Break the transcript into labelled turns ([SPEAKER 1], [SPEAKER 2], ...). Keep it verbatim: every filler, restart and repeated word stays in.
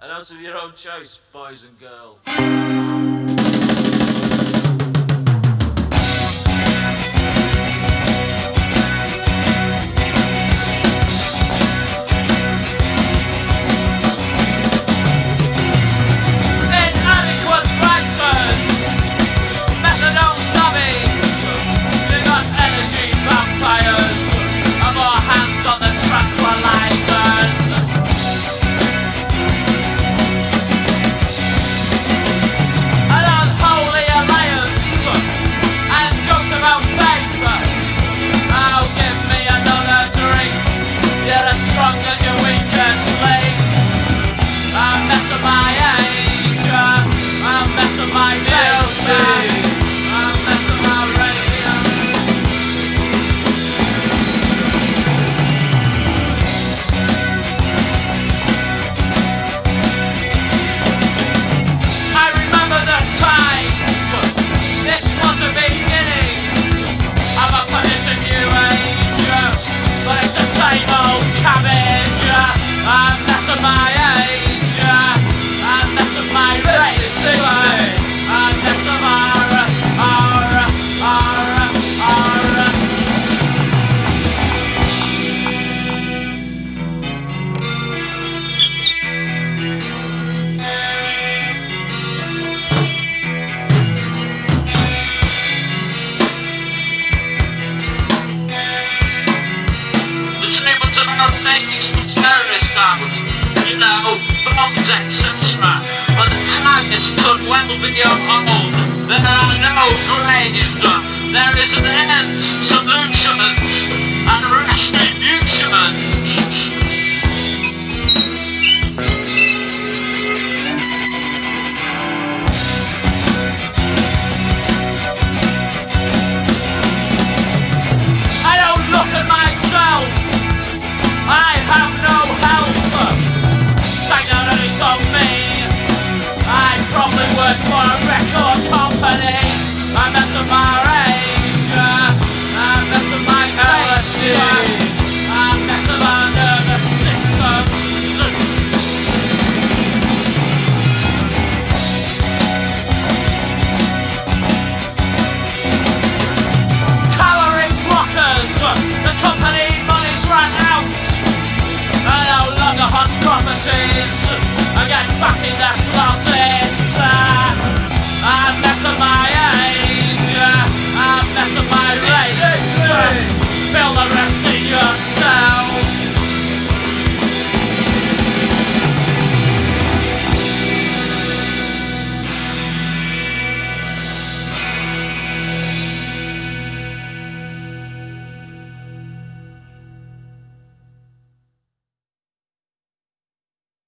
[SPEAKER 1] And out of your own choice, boys and girls.
[SPEAKER 2] You know, bombs, et cetera. But the targets could well be your old. There are no grades done. There is an end, solutions, and retributions.
[SPEAKER 1] I don't look at myself. I have no help. Technology's on me. I probably work for a record company. I mess with my